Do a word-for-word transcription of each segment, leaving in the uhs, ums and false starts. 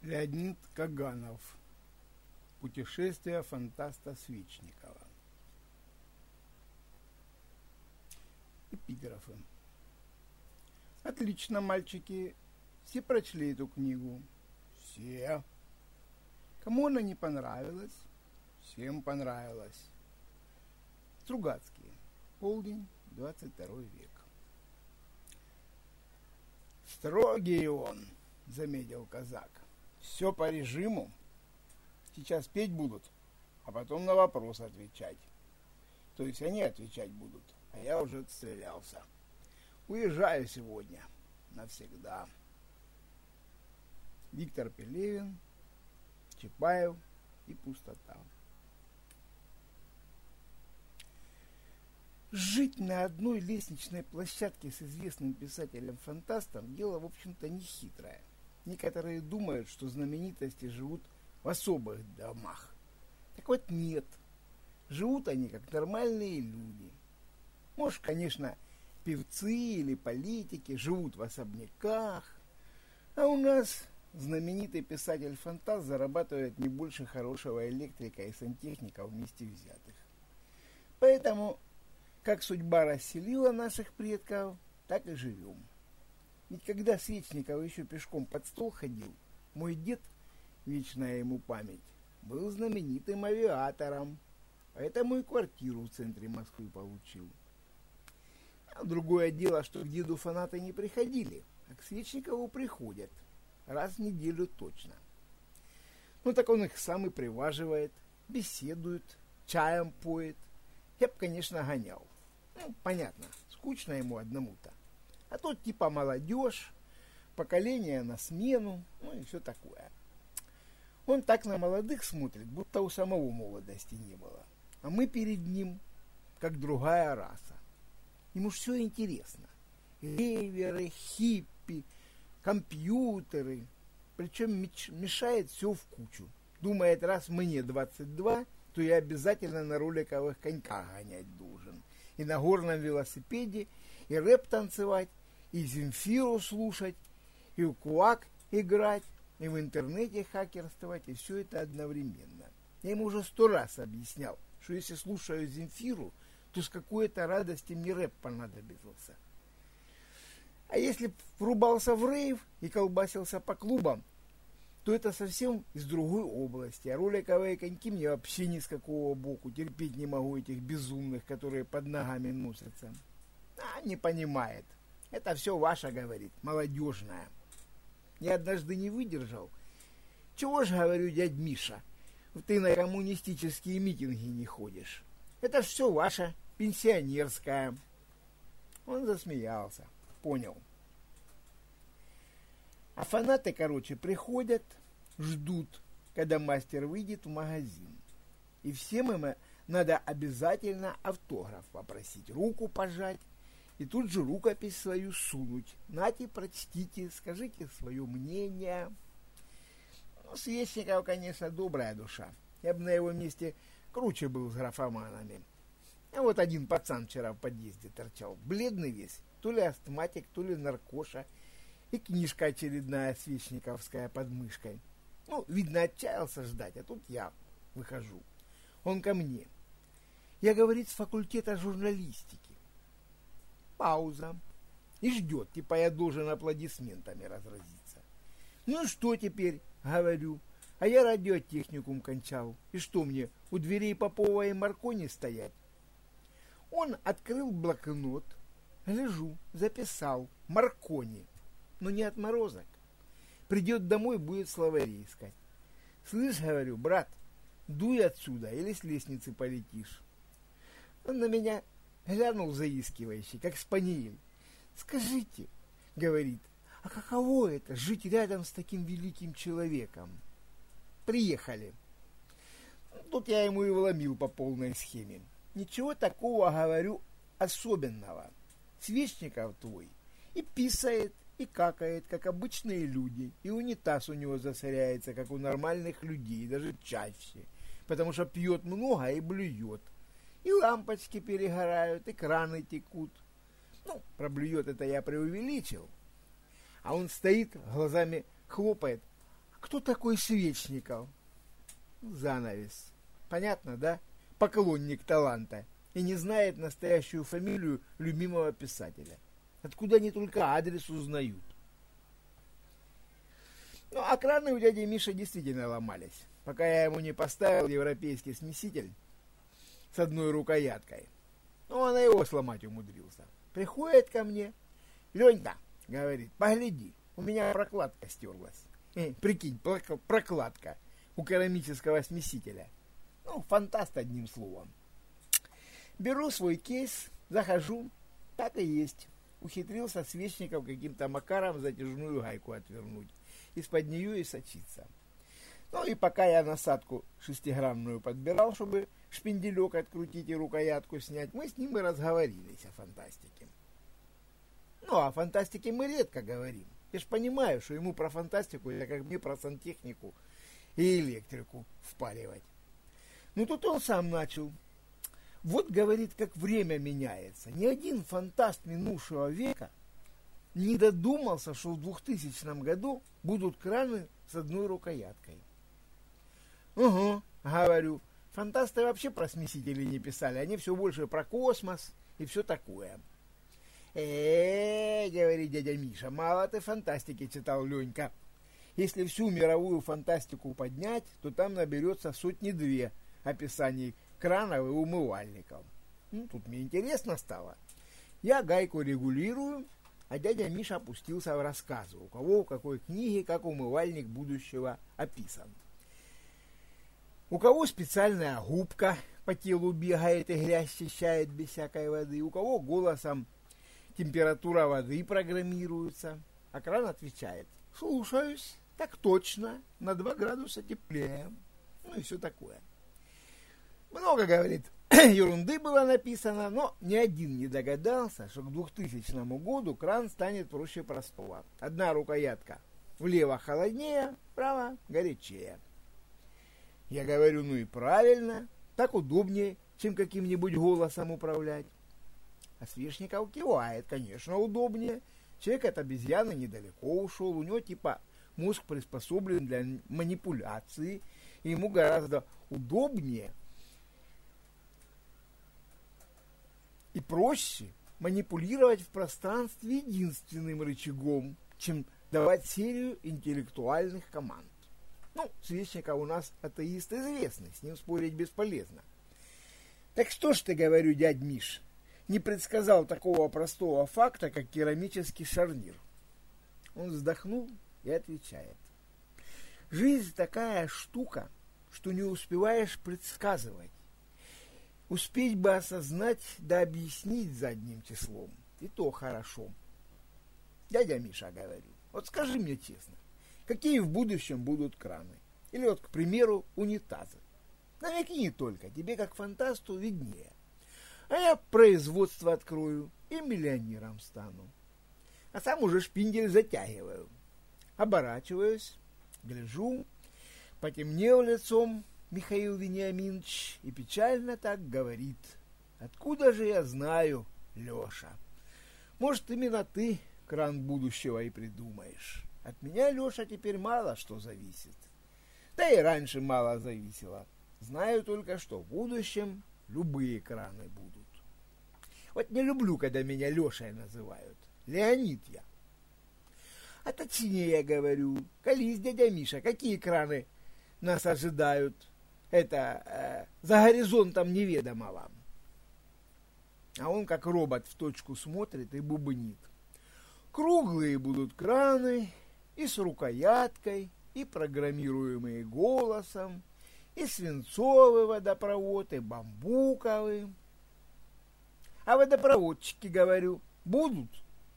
Леонид Каганов. Путешествие фантаста Свечникова. Эпиграфы. Отлично, мальчики. Все прочли эту книгу? Все. Кому она не понравилась? Всем понравилась. Стругацкий. Полдень, двадцать второй век. Строгий он, заметил казак. Все по режиму. Сейчас петь будут, а потом на вопрос отвечать. То есть они отвечать будут, а я уже отстрелялся. Уезжаю сегодня навсегда. Виктор Пелевин, Чапаев и пустота. Жить на одной лестничной площадке с известным писателем-фантастом дело, в общем-то, не хитрое. Некоторые думают, что знаменитости живут в особых домах. Так вот нет. Живут они как нормальные люди. Может, конечно, певцы или политики живут в особняках, а у нас знаменитый писатель-фантаст зарабатывает не больше хорошего электрика и сантехника вместе взятых. Поэтому, как судьба расселила наших предков, так и живем. Ведь когда Свечников еще пешком под стол ходил, мой дед, вечная ему память, был знаменитым авиатором, поэтому и квартиру в центре Москвы получил. А другое дело, что к деду фанаты не приходили, а к Свечникову приходят, раз в неделю точно. Ну так он их сам и приваживает, беседует, чаем поет. Я б, конечно, гонял. Ну, понятно, скучно ему одному-то. А тут типа молодежь, поколение на смену, ну и все такое. Он так на молодых смотрит, будто у самого молодости не было. А мы перед ним, как другая раса. Ему все интересно. Рейверы, хиппи, компьютеры. Причем мешает все в кучу. Думает, раз мне двадцать два, то я обязательно на роликовых коньках гонять должен. И на горном велосипеде, и рэп танцевать, и Земфиру слушать, и в кулак играть, и в интернете хакерствовать, и все это одновременно. Я ему уже сто раз объяснял, что если слушаю Земфиру, то с какой-то радости мне рэп понадобился. А если врубался в рейв и колбасился по клубам, то это совсем из другой области. А роликовые коньки мне вообще ни с какого боку. Терпеть не могу этих безумных, которые под ногами носятся. А, не понимает. Это все ваше, говорит, молодежное. Я однажды не выдержал. Чего ж, говорю, дядь Миша, ты на коммунистические митинги не ходишь? Это ж все ваше, пенсионерское. Он засмеялся. Понял. А фанаты, короче, приходят, ждут, когда мастер выйдет в магазин. И всем им надо обязательно автограф попросить, руку пожать, и тут же рукопись свою сунуть. Нате, прочтите, скажите свое мнение. Ну, Свечников, конечно, добрая душа. Я бы на его месте круче был с графоманами. А вот один пацан вчера в подъезде торчал, бледный весь, то ли астматик, то ли наркоша, и книжка очередная свечниковская под мышкой. Ну, видно, отчаялся ждать, а тут я выхожу. Он ко мне. Я, говорит, с факультета журналистики. Пауза. И ждет, типа я должен аплодисментами разразиться. Ну и что теперь, говорю. А я радиотехникум кончал. И что мне, у дверей Попова и Маркони стоять? Он открыл блокнот. Гляжу, записал. Маркони. Но не отморозок. Придет домой, будет словари искать. Слышь, говорю, брат, дуй отсюда, или с лестницы полетишь. Он на меня глянул заискивающий, как спаниель. Скажите, говорит, а каково это, жить рядом с таким великим человеком? Приехали. Тут я ему и вломил по полной схеме. Ничего такого, говорю, особенного. Свечников твой и писает, и какает, как обычные люди, и унитаз у него засоряется, как у нормальных людей, даже чаще, потому что пьет много и блюет. И лампочки перегорают, и краны текут. Ну, про блюет это я преувеличил. А он стоит, глазами хлопает. кто такой Свечников? Занавес. Понятно, да? Поклонник таланта. И не знает настоящую фамилию любимого писателя. Откуда они только адрес узнают. Ну, а краны у дяди Миши действительно ломались, пока я ему не поставил европейский смеситель с одной рукояткой. Ну, он и его сломать умудрился. Приходит ко мне. Ленька, говорит, погляди, у меня прокладка стерлась. Э, прикинь, прокладка у керамического смесителя. Ну, фантаст одним словом. Беру свой кейс, захожу, так и есть. Ухитрился Свечников каким-то макаром затяжную гайку отвернуть. Из-под нее и сочиться. Ну и пока я насадку шестигранную подбирал, чтобы шпинделек открутить и рукоятку снять, мы с ним и разговорились о фантастике. Ну, о фантастике мы редко говорим. Я ж понимаю, что ему про фантастику, это как мне про сантехнику и электрику впаривать. Ну тут он сам начал. Вот, говорит, как время меняется. Ни один фантаст минувшего века не додумался, что в двухтысячном году будут краны с одной рукояткой. Угу, говорю, фантасты вообще про смесители не писали, они все больше про космос и все такое. Э, говорит дядя Миша, мало ты фантастики читал, Ленька. Если всю мировую фантастику поднять, то там наберется сотни-две описаний кранов и умывальников. Ну, тут мне интересно стало. Я гайку регулирую, а дядя Миша опустился в рассказы, у кого в какой книге, как умывальник будущего описан. У кого специальная губка по телу бегает и грязь счищает без всякой воды, у кого голосом температура воды программируется. А кран отвечает: слушаюсь, так точно, на два градуса теплее. Ну и все такое. Много, говорит, ерунды было написано, но ни один не догадался, что к двухтысячному году кран станет проще простого. Одна рукоятка влево холоднее, вправо горячее. Я говорю, ну и правильно, так удобнее, чем каким-нибудь голосом управлять. А Свечников кивает, конечно, удобнее. Человек от обезьяны недалеко ушел, у него типа мозг приспособлен для манипуляции, и ему гораздо удобнее и проще манипулировать в пространстве единственным рычагом, чем давать серию интеллектуальных команд. Ну, Свечников у нас атеист известный, с ним спорить бесполезно. Так что ж ты, говорю, дядь Миш, не предсказал такого простого факта, как керамический шарнир? Он вздохнул и отвечает: жизнь такая штука, что не успеваешь предсказывать. Успеть бы осознать да объяснить задним числом. И то хорошо. Дядя Миша, говорю, вот скажи мне честно, какие в будущем будут краны? Или вот, к примеру, унитазы? Намекни только, тебе как фантасту виднее. А я производство открою и миллионером стану. А сам уже шпиндель затягиваю. Оборачиваюсь, гляжу, потемнел лицом Михаил Вениаминович и печально так говорит: откуда же я знаю, Леша? Может, именно ты кран будущего и придумаешь. От меня, Леша, теперь мало что зависит. Да и раньше мало зависело. Знаю только, что в будущем любые краны будут. Вот не люблю, когда меня Лешей называют. Леонид я. А точнее я говорю, колись, дядя Миша, какие краны нас ожидают? Это э, за горизонтом неведомо вам. А он как робот в точку смотрит и бубнит. Круглые будут краны, и с рукояткой, и программируемые голосом, и свинцовый водопровод, и бамбуковый. А водопроводчики, говорю, будут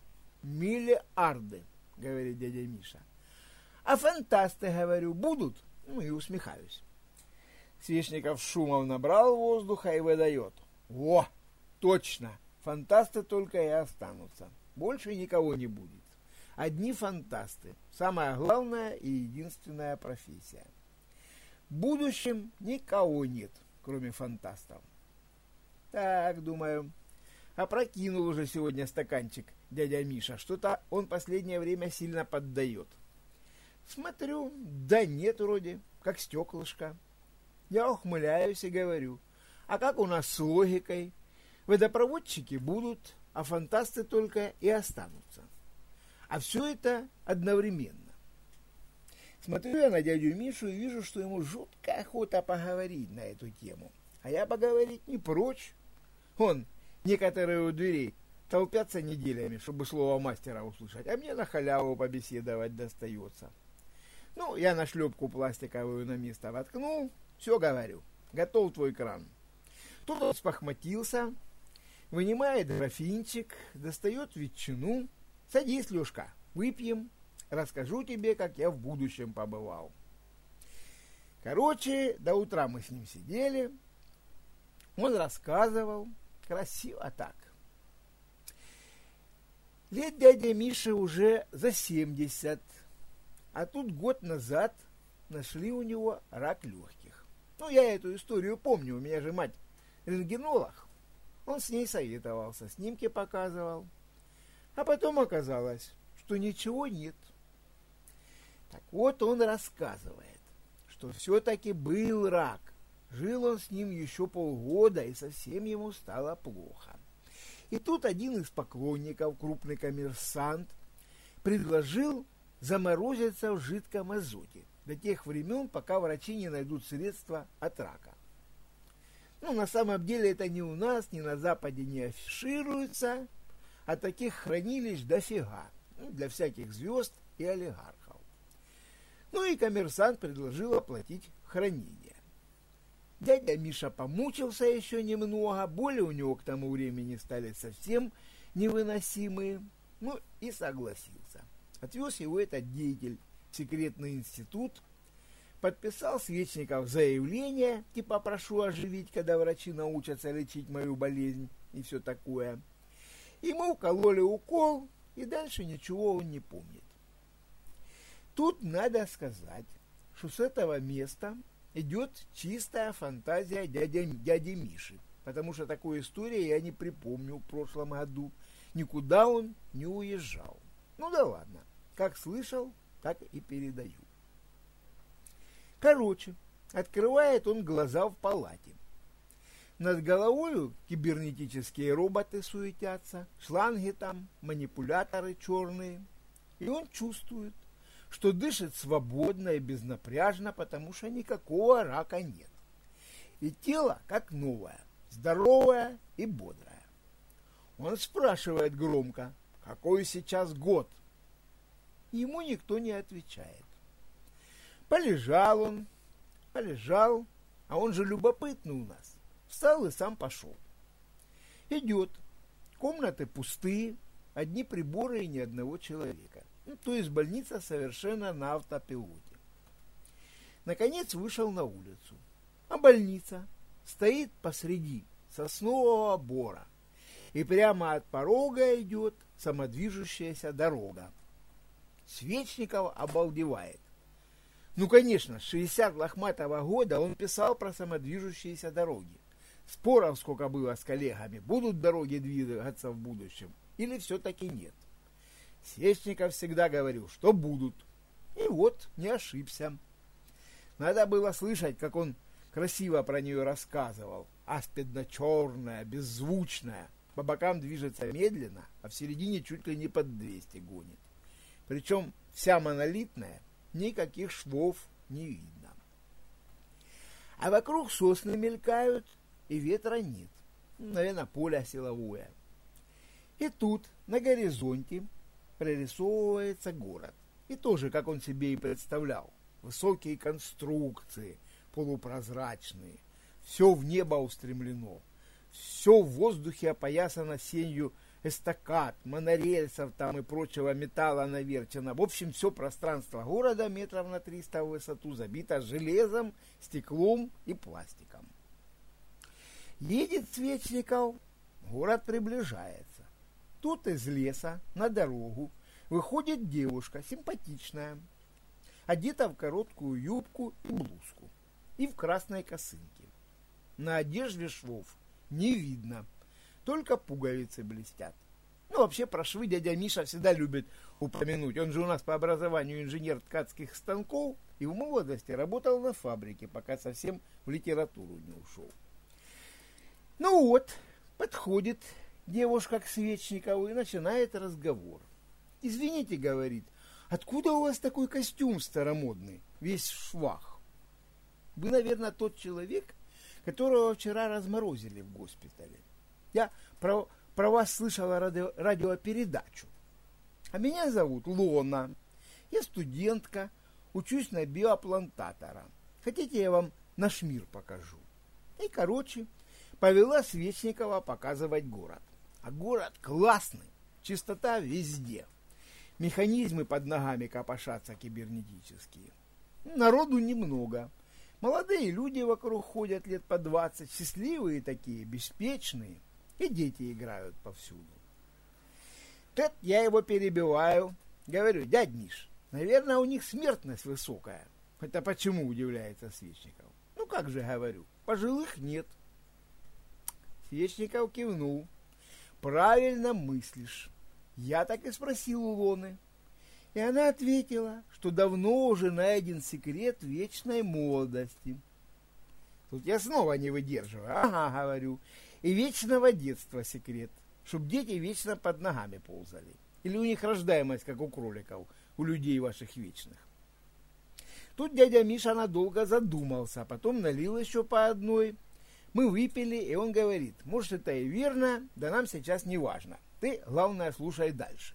миллиарды, говорит дядя Миша. А фантасты, говорю, будут? Ну и усмехаюсь. Свечников шумом набрал воздуха и выдает: о, точно, фантасты только и останутся. Больше никого не будет. Одни фантасты. Самая главная и единственная профессия. В будущем никого нет, кроме фантастов. Так, думаю, опрокинул уже сегодня стаканчик дядя Миша. Что-то он последнее время сильно поддает. Смотрю, да нет вроде, как стеклышко. Я ухмыляюсь и говорю, а как у нас с логикой? Водопроводчики будут, а фантасты только и останутся. А все это одновременно. Смотрю я на дядю Мишу и вижу, что ему жуткая охота поговорить на эту тему. А я поговорить не прочь. Он, некоторые у дверей, толпятся неделями, чтобы слово мастера услышать, а мне на халяву побеседовать достается. Ну, я на шлепку пластиковую на место воткнул, все говорю, готов твой кран. Тут он спохматился, вынимает графинчик, достает ветчину. Садись, Лешка, выпьем, расскажу тебе, как я в будущем побывал. Короче, до утра мы с ним сидели, он рассказывал, красиво так. Лет дяде Мише уже за семьдесят, а тут год назад нашли у него рак легких. Ну, я эту историю помню, у меня же мать рентгенолог. Он с ней советовался, снимки показывал. А потом оказалось, что ничего нет. Так вот он рассказывает, что все-таки был рак. Жил он с ним еще полгода, и совсем ему стало плохо. И тут один из поклонников, крупный коммерсант, предложил заморозиться в жидком азоте до тех времен, пока врачи не найдут средства от рака. Ну, на самом деле это ни у нас, ни на Западе не афишируется, а таких хранилищ дофига, ну, для всяких звезд и олигархов. Ну и коммерсант предложил оплатить хранение. Дядя Миша помучился еще немного, боли у него к тому времени стали совсем невыносимые, ну и согласился. Отвез его этот деятель в секретный институт, подписал Свечников заявление, типа прошу оживить, когда врачи научатся лечить мою болезнь и все такое. Ему укололи укол, и дальше ничего он не помнит. Тут надо сказать, что с этого места идет чистая фантазия дяди, дяди Миши, потому что такой истории я не припомню в прошлом году. Никуда он не уезжал. Ну да ладно, как слышал, так и передаю. Короче, открывает он глаза в палате. Над головою кибернетические роботы суетятся, шланги там, манипуляторы черные. И он чувствует, что дышит свободно и безнапряжно, потому что никакого рака нет. И тело как новое, здоровое и бодрое. Он спрашивает громко, какой сейчас год? Ему никто не отвечает. Полежал он, полежал, а он же любопытный у нас. Встал и сам пошел. Идет. Комнаты пустые, одни приборы и ни одного человека. Ну, то есть больница совершенно на автопилоте. Наконец вышел на улицу. А больница стоит посреди соснового бора. И прямо от порога идет самодвижущаяся дорога. Свечников обалдевает. Ну, конечно, с шестидесятого лохматого года он писал про самодвижущиеся дороги. Споров сколько было с коллегами, будут дороги двигаться в будущем или все-таки нет. Свечников всегда говорил, что будут. И вот, не ошибся. Надо было слышать, как он красиво про нее рассказывал. Аспидно-черная, беззвучная. По бокам движется медленно, а в середине чуть ли не под двести гонит. Причем вся монолитная, никаких швов не видно. А вокруг сосны мелькают, и ветра нет. Наверное, поле силовое. И тут, на горизонте, прорисовывается город. И тоже, как он себе и представлял. Высокие конструкции, полупрозрачные. Все в небо устремлено. Все в воздухе опоясано сенью эстакад, монорельсов там и прочего металла наверчено. В общем, все пространство города метров на триста в высоту забито железом, стеклом и пластиком. Едет Свечников, город приближается. Тут из леса на дорогу выходит девушка, симпатичная, одета в короткую юбку и блузку, и в красной косынке. На одежде швов не видно, только пуговицы блестят. Ну, вообще, про швы дядя Миша всегда любит упомянуть. Он же у нас по образованию инженер ткацких станков и в молодости работал на фабрике, пока совсем в литературу не ушел. Ну вот, подходит девушка к Свечникову и начинает разговор. «Извините, — говорит, — откуда у вас такой костюм старомодный, весь в швах? Вы, наверное, тот человек, которого вчера разморозили в госпитале. Я про, про вас слышала радио, радиопередачу. А меня зовут Лона. Я студентка, учусь на биоплантатора. Хотите, я вам наш мир покажу?» И, короче, повела Свечникова показывать город. А город классный, чистота везде. Механизмы под ногами копошатся кибернетические. Народу немного. Молодые люди вокруг ходят лет по двадцать, счастливые такие, беспечные. И дети играют повсюду. Тут я его перебиваю. Говорю: «Дядь Миш, наверное, у них смертность высокая». «Это почему?» — удивляется Свечников. «Ну как же, — говорю, — пожилых нет». Свечников кивнул. «Правильно мыслишь. Я так и спросил у Лоны. И она ответила, что давно уже найден секрет вечной молодости». Тут я снова не выдерживаю. «Ага, — говорю, — и вечного детства секрет, чтоб дети вечно под ногами ползали. Или у них рождаемость, как у кроликов, у людей ваших вечных». Тут дядя Миша надолго задумался, а потом налил еще по одной. Мы выпили, и он говорит: «Может, это и верно, да нам сейчас не важно. Ты, главное, слушай дальше».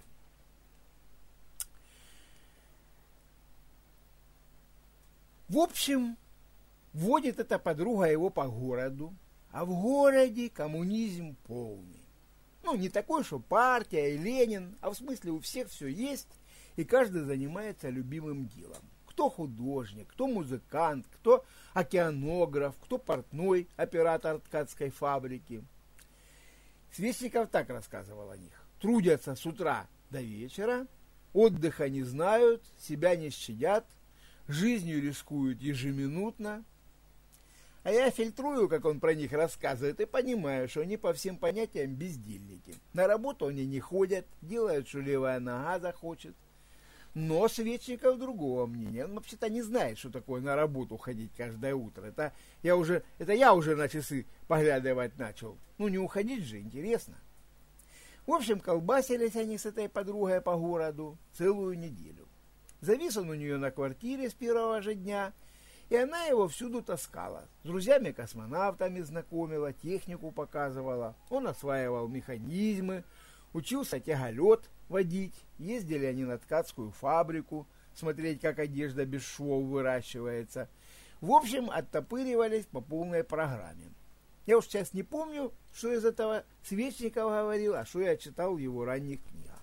В общем, водит эта подруга его по городу, а в городе коммунизм полный. Ну, не такой, что партия и Ленин, а в смысле у всех все есть, и каждый занимается любимым делом. Кто художник, кто музыкант, кто океанограф, кто портной, оператор ткацкой фабрики. Свечников так рассказывал о них. Трудятся с утра до вечера, отдыха не знают, себя не щадят, жизнью рискуют ежеминутно. А я фильтрую, как он про них рассказывает, и понимаю, что они по всем понятиям бездельники. На работу они не ходят, делают, что левая нога захочет. Но Свечников другого мнения. Он вообще-то не знает, что такое на работу ходить каждое утро. Это я уже, это я уже на часы поглядывать начал. Ну, не уходить же, интересно. В общем, колбасились они с этой подругой по городу целую неделю. Завис он у нее на квартире с первого же дня, и она его всюду таскала. С друзьями-космонавтами знакомила, технику показывала. Он осваивал механизмы, учился тяголет водить. Ездили они на ткацкую фабрику, смотреть, как одежда без швов выращивается. В общем, оттопыривались по полной программе. Я уж сейчас не помню, что из этого Свечников говорил, а что я читал в его ранних книгах.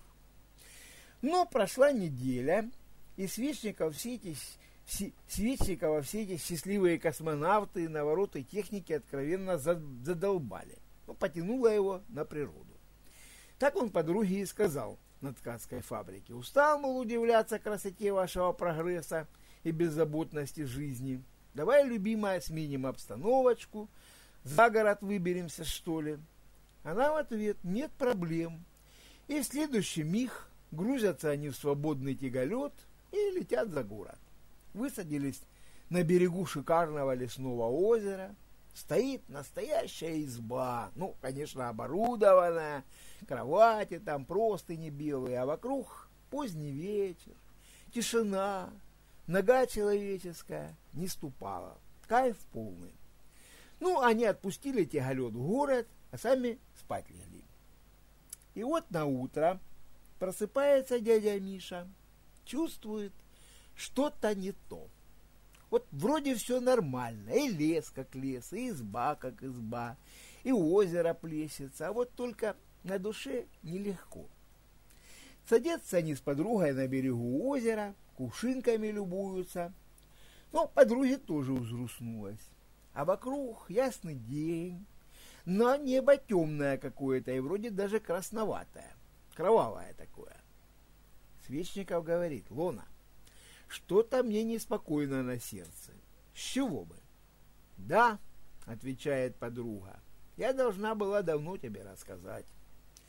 Но прошла неделя, и Свечников все эти, все, Свечникова все эти счастливые космонавты и навороты техники откровенно задолбали. Ну, потянуло его на природу. Так он подруге и сказал на ткацкой фабрике: «Устал, мол, удивляться красоте вашего прогресса и беззаботности жизни. Давай, любимая, сменим обстановочку, за город выберемся, что ли». Она в ответ: «Нет проблем». И в следующий миг грузятся они в свободный тяголет и летят за город. Высадились на берегу шикарного лесного озера. Стоит настоящая изба, ну, конечно, оборудованная, кровати там, простыни белые, а вокруг поздний вечер, тишина, нога человеческая не ступала, кайф полный. Ну, они отпустили тяголет в город, а сами спать легли. И вот на утро просыпается дядя Миша, чувствует, что-то не то. Вот вроде все нормально, и лес как лес, и изба как изба, и озеро плещется, а вот только на душе нелегко. Садятся они с подругой на берегу озера, кувшинками любуются. Но подруге тоже взруснулась. А вокруг ясный день, но небо темное какое-то, и вроде даже красноватое, кровавое такое. Свечников говорит: «Лона, что-то мне неспокойно на сердце. С чего бы?» «Да, — отвечает подруга, — я должна была давно тебе рассказать.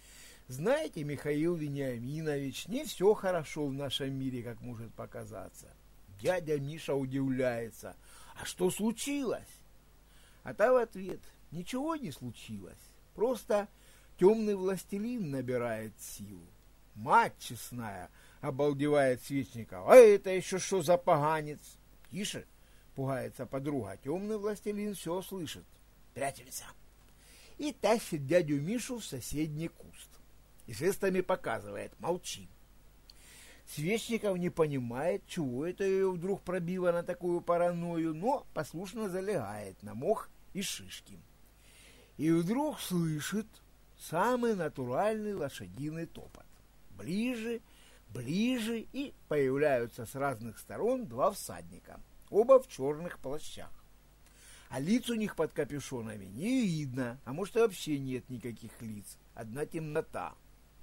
Знаете, Михаил Вениаминович, не все хорошо в нашем мире, как может показаться. Дядя Миша удивляется. А что случилось? А та в ответ: ничего не случилось. Просто темный властелин набирает силу. Мать честная, обалдевает Свечников. А это еще что за поганец? Тише, пугается подруга. Темный властелин все слышит. Прячемся. И тащит дядю Мишу в соседний куст. И жестами показывает: молчи. Свечников не понимает, чего это ее вдруг пробило на такую паранойю, но послушно залегает на мох и шишки. И вдруг слышит самый натуральный лошадиный топот. Ближе, ближе, и появляются с разных сторон два всадника, оба в черных плащах. А лиц у них под капюшонами не видно, а может и вообще нет никаких лиц, одна темнота.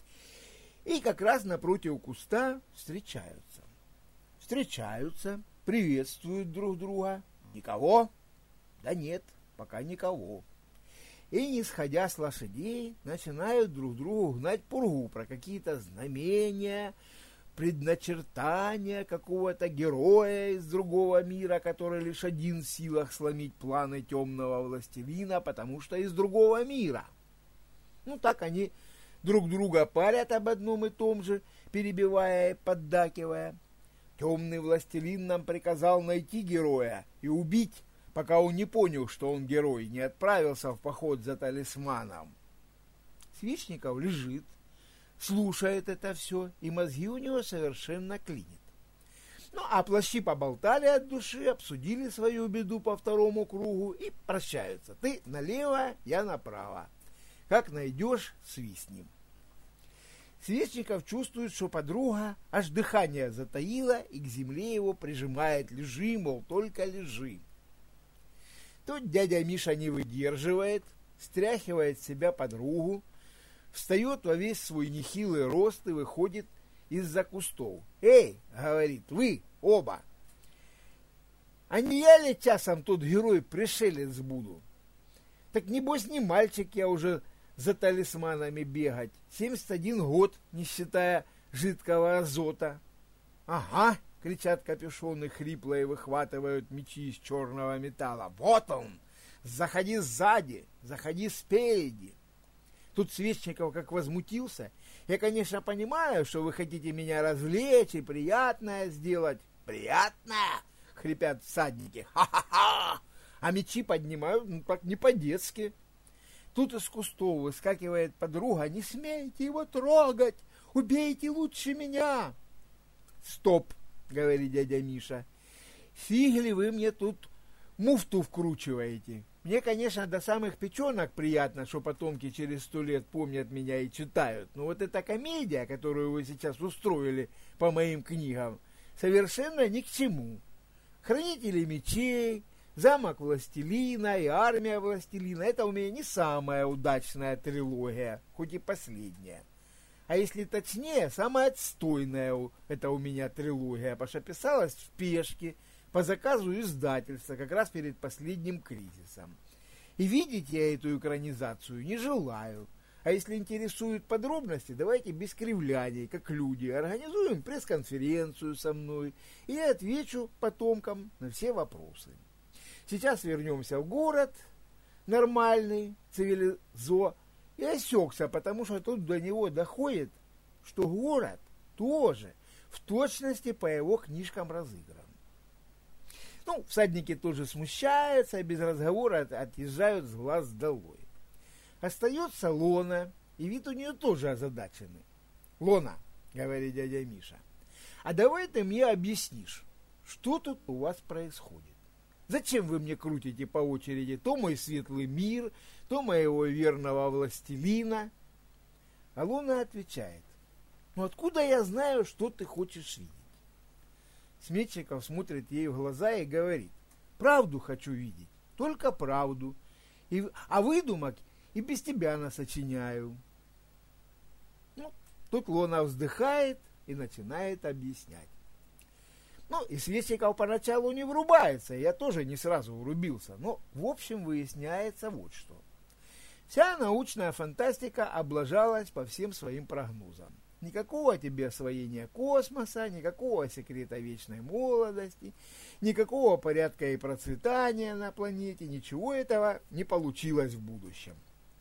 И как раз напротив куста встречаются. Встречаются, приветствуют друг друга. Никого? Да нет, пока никого. И, не сходя с лошадей, начинают друг другу гнать пургу про какие-то знамения, предначертания какого-то героя из другого мира, который лишь один в силах сломить планы темного властелина, потому что из другого мира. Ну, так они друг друга парят об одном и том же, перебивая и поддакивая. Темный властелин нам приказал найти героя и убить, пока он не понял, что он герой, не отправился в поход за талисманом. Свечников лежит, слушает это все, и мозги у него совершенно клинит. Ну, а плащи поболтали от души, обсудили свою беду по второму кругу и прощаются. Ты налево, я направо. Как найдешь, свистнем. Свечников чувствует, что подруга аж дыхание затаила и к земле его прижимает. Лежи, мол, только лежи. Тут дядя Миша не выдерживает, стряхивает с себя подругу, встает во весь свой нехилый рост и выходит из-за кустов. «Эй, — говорит, — вы оба! А не я ли часом тот герой-пришелец буду? Так небось не мальчик я уже за талисманами бегать. семьдесят один год, не считая жидкого азота». «Ага!» — кричат капюшоны хрипло и выхватывают мечи из черного металла. «Вот он! Заходи сзади, заходи спереди!» Тут Свечников как возмутился. «Я, конечно, понимаю, что вы хотите меня развлечь и приятное сделать». «Приятное?» — хрипят всадники. «Ха-ха-ха!» А мечи поднимают, ну, так не по-детски. Тут из кустов выскакивает подруга. «Не смейте его трогать! Убейте лучше меня!» «Стоп!» — говорит дядя Миша. «Фиг вы мне тут муфту вкручиваете? Мне, конечно, до самых печенок приятно, что потомки через сто лет помнят меня и читают. Но вот эта комедия, которую вы сейчас устроили по моим книгам, совершенно ни к чему. Хранители мечей, замок властелина и армия властелина — это у меня не самая удачная трилогия, хоть и последняя. А если точнее, самая отстойная это у меня трилогия, потому что писалась в спешке, по заказу издательства, как раз перед последним кризисом. И видеть я эту экранизацию не желаю. А если интересуют подробности, давайте без кривляний, как люди, организуем пресс-конференцию со мной, и я отвечу потомкам на все вопросы. Сейчас вернемся в город, нормальный, цивилизованный, и осекся, потому что тут до него доходит, что город тоже в точности по его книжкам разыгран. Ну, всадники тоже смущаются и без разговора отъезжают с глаз долой. Остается Лона, и вид у нее тоже озадаченный. «Лона, — говорит дядя Миша, — а давай ты мне объяснишь, что тут у вас происходит? Зачем вы мне крутите по очереди то мой светлый мир, то моего верного властелина?» А Лона отвечает: «Ну откуда я знаю, что ты хочешь видеть?» Сметчиков смотрит ей в глаза и говорит: «Правду хочу видеть, только правду, и, а выдумок и без тебя насочиняю». Ну, тут Лона вздыхает и начинает объяснять. Ну, и Сметчиков поначалу не врубается, я тоже не сразу врубился, но в общем выясняется вот что. Вся научная фантастика облажалась по всем своим прогнозам. Никакого тебе освоения космоса, никакого секрета вечной молодости, никакого порядка и процветания на планете, ничего этого не получилось в будущем.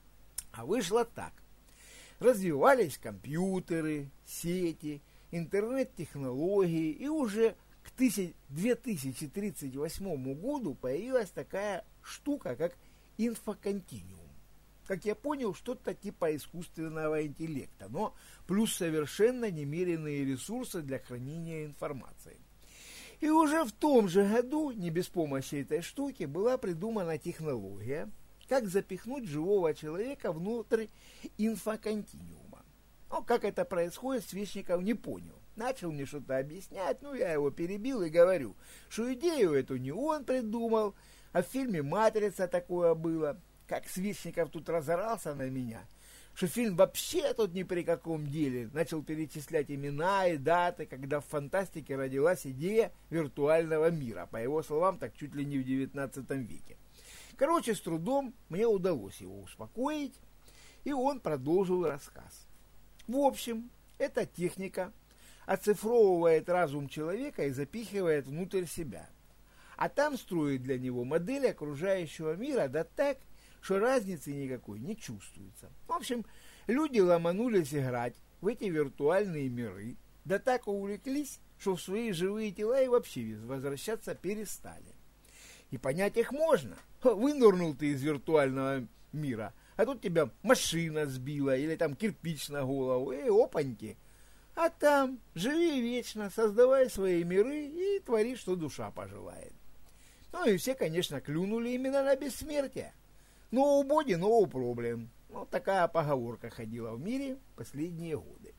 А вышло так. Развивались компьютеры, сети, интернет-технологии, и уже к две тысячи тридцать восьмому году появилась такая штука, как инфоконтинуум. Как я понял, что-то типа искусственного интеллекта, но плюс совершенно немеренные ресурсы для хранения информации. И уже в том же году, не без помощи этой штуки, была придумана технология, как запихнуть живого человека внутрь инфоконтинуума. Ну, как это происходит, Свечников не понял. Начал мне что-то объяснять, ну, я его перебил и говорю, что идею эту не он придумал, а в фильме «Матрица» такое было. Как Свечников тут разорался на меня, что фильм вообще тут ни при каком деле. Начал перечислять имена и даты, когда в фантастике родилась идея виртуального мира. По его словам, так чуть ли не в девятнадцатом веке. Короче, с трудом мне удалось его успокоить, и он продолжил рассказ. В общем, эта техника оцифровывает разум человека и запихивает внутрь себя. А там строит для него модель окружающего мира, да так, что разницы никакой не чувствуется. В общем, люди ломанулись играть в эти виртуальные миры, да так увлеклись, что в свои живые тела и вообще возвращаться перестали. И понять их можно. Вынырнул ты из виртуального мира, а тут тебя машина сбила или там кирпич на голову, и опаньки. А там живи вечно, создавай свои миры и твори, что душа пожелает. Ну и все, конечно, клюнули именно на бессмертие. No body, no problem. Ну, такая поговорка ходила в мире последние годы.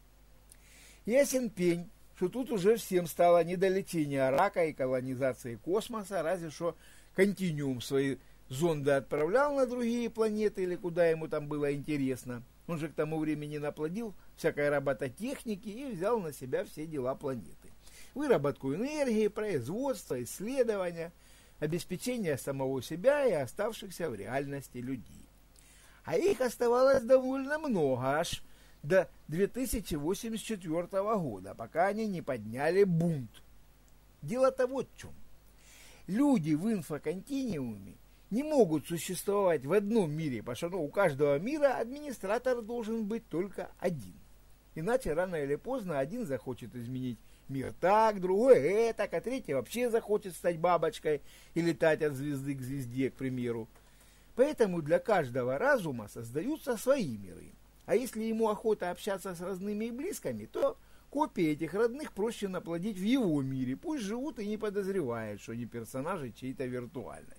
Ясен пень, что тут уже всем стало не до лечения рака и колонизации космоса, разве что континуум свои зонды отправлял на другие планеты или куда ему там было интересно. Он же к тому времени наплодил всякой робототехники и взял на себя все дела планеты. Выработку энергии, производство, исследования, обеспечение самого себя и оставшихся в реальности людей. А их оставалось довольно много, аж до две тысячи восемьдесят четвёртого года, пока они не подняли бунт. Дело-то вот в чем. Люди в инфоконтинууме не могут существовать в одном мире, потому что ну, у каждого мира администратор должен быть только один. Иначе рано или поздно один захочет изменить мир так, другой этак, а третий вообще захочет стать бабочкой и летать от звезды к звезде, к примеру. Поэтому для каждого разума создаются свои миры. А если ему охота общаться с родными и близкими, то копии этих родных проще наплодить в его мире. Пусть живут и не подозревают, что они персонажи чьей-то виртуальности.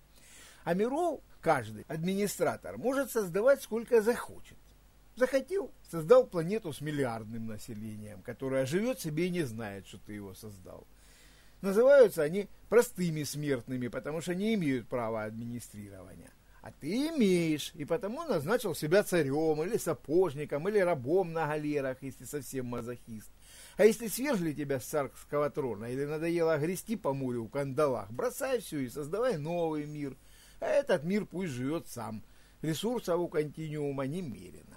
А миров каждый администратор может создавать сколько захочет. Захотел, создал планету с миллиардным населением, которая живет себе и не знает, что ты его создал. Называются они простыми смертными, потому что не имеют права администрирования. А ты имеешь, и потому назначил себя царем, или сапожником, или рабом на галерах, если совсем мазохист. А если свергли тебя с царского трона, или надоело грести по морю в кандалах, бросай все и создавай новый мир. А этот мир пусть живет сам. Ресурсов у континуума немерено.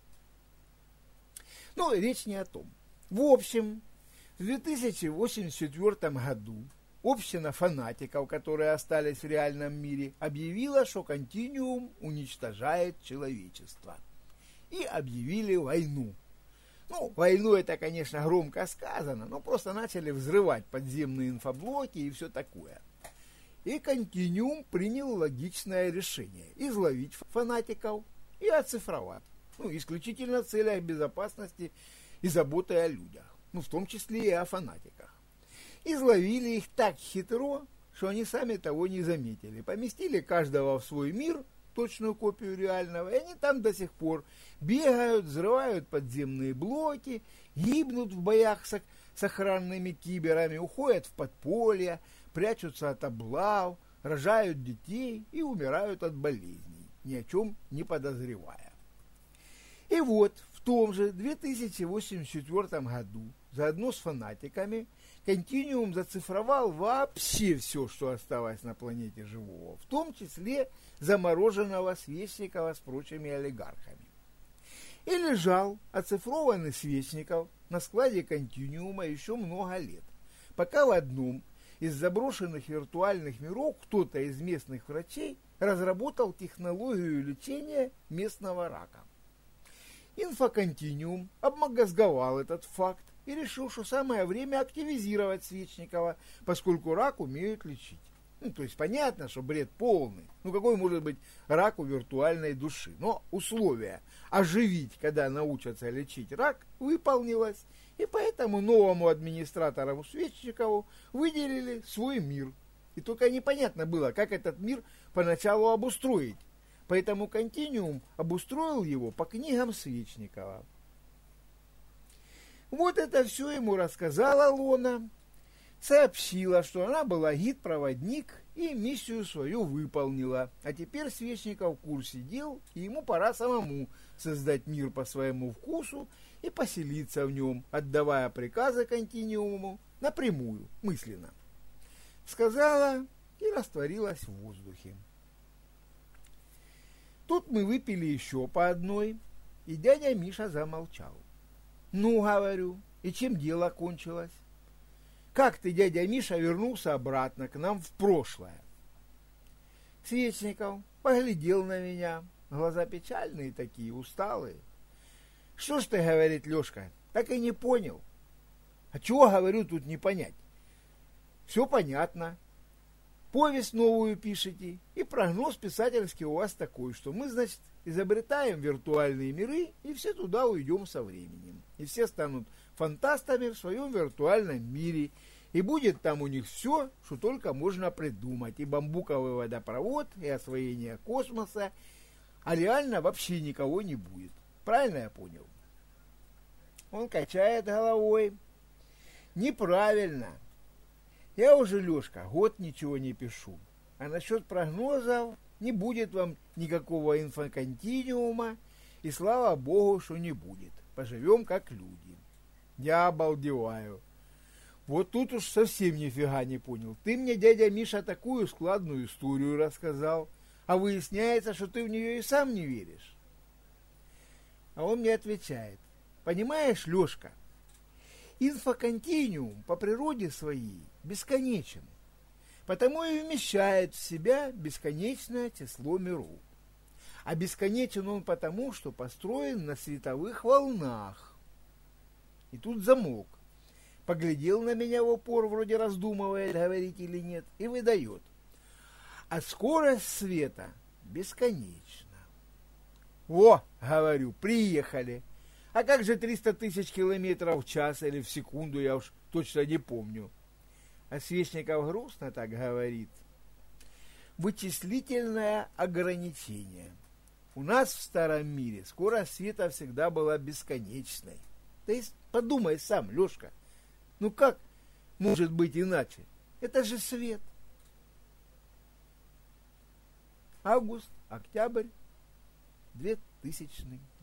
Но речь не о том. В общем, в две тысячи восемьдесят четвёртом году община фанатиков, которые остались в реальном мире, объявила, что континуум уничтожает человечество. И объявили войну. Ну, войну это, конечно, громко сказано, но просто начали взрывать подземные инфоблоки и все такое. И континуум принял логичное решение – изловить фанатиков и оцифровать. Ну, исключительно в целях безопасности и заботы о людях, ну, в том числе и о фанатиках. Изловили их так хитро, что они сами того не заметили. Поместили каждого в свой мир, точную копию реального, и они там до сих пор бегают, взрывают подземные блоки, гибнут в боях с, с охранными киберами, уходят в подполье, прячутся от облав, рожают детей и умирают от болезней, ни о чем не подозревая. И вот в том же две тысячи восемьдесят четвёртом году заодно с фанатиками, Континиум зацифровал вообще все, что осталось на планете живого, в том числе замороженного Свечникова с прочими олигархами. И лежал оцифрованный Свечников на складе Континиума еще много лет, пока в одном из заброшенных виртуальных миров кто-то из местных врачей разработал технологию лечения местного рака. Инфоконтиниум обмозговал этот факт и решил, что самое время активизировать Свечникова, поскольку рак умеют лечить. Ну, то есть понятно, что бред полный. Ну, какой может быть рак у виртуальной души? Но условие оживить, когда научатся лечить рак, выполнилось. И поэтому новому администратору Свечникову выделили свой мир. И только непонятно было, как этот мир поначалу обустроить. Поэтому Континиум обустроил его по книгам Свечникова. Вот это все ему рассказала Лона. Сообщила, что она была гид-проводник и миссию свою выполнила. А теперь Свечников в курсе дел, и ему пора самому создать мир по своему вкусу и поселиться в нем, отдавая приказы Континиуму напрямую, мысленно. Сказала и растворилась в воздухе. Тут мы выпили еще по одной, и дядя Миша замолчал. Ну, говорю, и чем дело кончилось? Как ты, дядя Миша, вернулся обратно к нам в прошлое? Свечников поглядел на меня, глаза печальные такие, усталые. Что ж ты, говорит Лешка, так и не понял. А чего, говорю, тут не понять? Все понятно. Повесть новую пишете, и прогноз писательский у вас такой, что мы, значит, изобретаем виртуальные миры, и все туда уйдем со временем. И все станут фантастами в своем виртуальном мире, и будет там у них все, что только можно придумать, и бамбуковый водопровод, и освоение космоса, а реально вообще никого не будет. Правильно я понял? Он качает головой. Неправильно. Я уже, Лешка, год ничего не пишу. А насчет прогнозов не будет вам никакого инфоконтиниума, и слава богу, что не будет. Поживем как люди. Я обалдеваю. Вот тут уж совсем нифига не понял. Ты мне, дядя Миша, такую складную историю рассказал, а выясняется, что ты в нее и сам не веришь. А он мне отвечает. Понимаешь, Лешка, инфоконтиниум по природе своей бесконечен, потому и вмещает в себя бесконечное число миров. А бесконечен он потому, что построен на световых волнах. И тут замолк, поглядел на меня в упор, вроде раздумывает, говорить или нет, и выдает. А скорость света бесконечна. Во, говорю, приехали. А как же триста тысяч километров в час или в секунду, я уж точно не помню. А Свечников грустно так говорит. Вычислительное ограничение. У нас в старом мире скорость света всегда была бесконечной. То есть подумай сам, Лешка, ну как может быть иначе? Это же свет. Август, октябрь, двухтысячный.